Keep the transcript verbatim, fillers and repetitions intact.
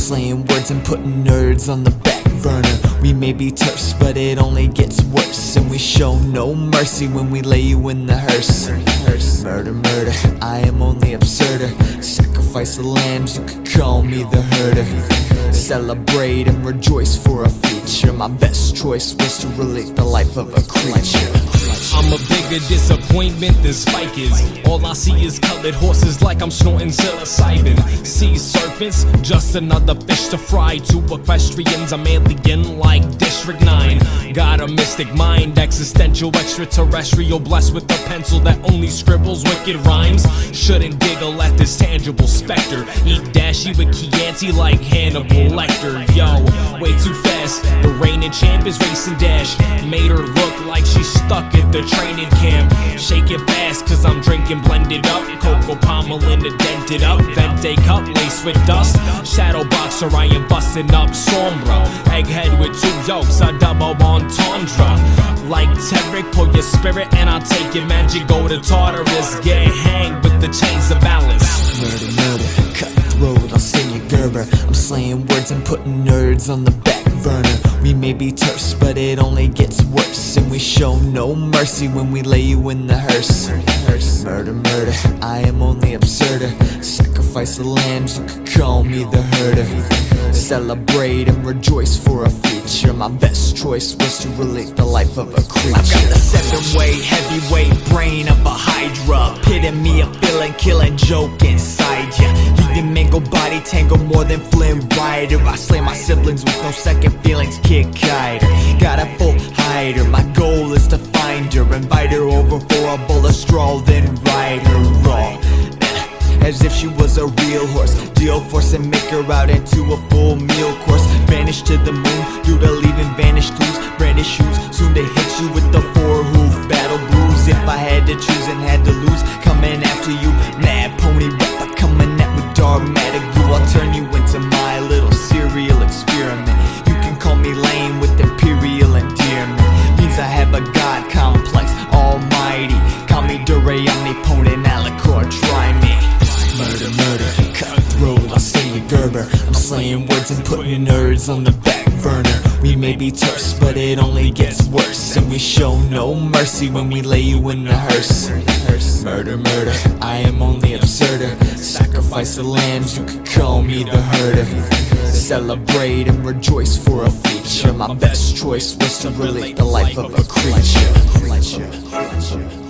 slaying words and putting nerds on the back burner. We may be terse, but it only gets worse, and we show no mercy when we lay you in the hearse. Murder, murder, I am only absurder. Sacrifice the lambs, you could call me the herder. Celebrate and rejoice for a feature. My best choice was to relate the life of a creature. I'm a bigger disappointment than Spike is. All I see is colored horses like I'm snorting psilocybin. Sea serpents, just another fish to fry. To equestrians, I'm alien like District nine. Got a mystic mind, existential, extraterrestrial, blessed with a pencil that only scribbles wicked rhymes. Shouldn't giggle at this tangible specter. Eat dashy with Chianti like Hannibal Lecter. Yo, way too fast, the reigning champ is racing dash. Made her look like she's stuck at the training camp. Shake it fast cause I'm drinking blended up. Cocoa Pommelin to dented up. Vente cup laced with dust. Shadow boxer, I am busting up Sombra. Egghead with two yolks, a double entendre. Like Terek, pull your spirit and I'll take your magic. Go to Tartarus, get hanged with the chains of balance. Murder, murder, cutthroat, I'll sing you Gerber. I'm slaying words and putting nerds on the back burner. We may be terse, but it only gets worse, and we show no mercy when we lay you in the hearse. Murder, murder, I am only absurder. Sacrifice the lambs, you could call me the herder. Celebrate and rejoice for a feature. My best choice was to relate the life of a creature. I've got the seven-way, heavyweight brain of a hydra. Pitting me a feeling, killing joke inside ya. Leaving mangled body tangled more than Flynn Rider. I slay my siblings with no second feelings, kick hider. Got a full hider, my goal is to find her. Invite her over for a bowl of straw, then ride her raw. As if she was a real horse. Deal force and make her out into a full meal course. Vanish to the moon due to leaving vanished tools. Brandish shoes, soon to hit you with the four hoof battle blues. If I had to choose and had to lose, coming after you, mad pony rapper coming at me, dogmatic glue. I'll turn you into my little serial experiment. You can call me lame with imperial endearment. Means I have a god complex, almighty. Call me Dure, omnipotent, alicorn, try me. Murder, murder, cutthroat, I'll say you Gerber. I'm slaying words and putting nerds on the back burner. We may be terse, but it only gets worse, and we show no mercy when we lay you in the hearse. Murder, murder, I am only absurder. Sacrifice the lambs, you could call me the herder. Celebrate and rejoice for a feature. My best choice was to relate the life of a creature.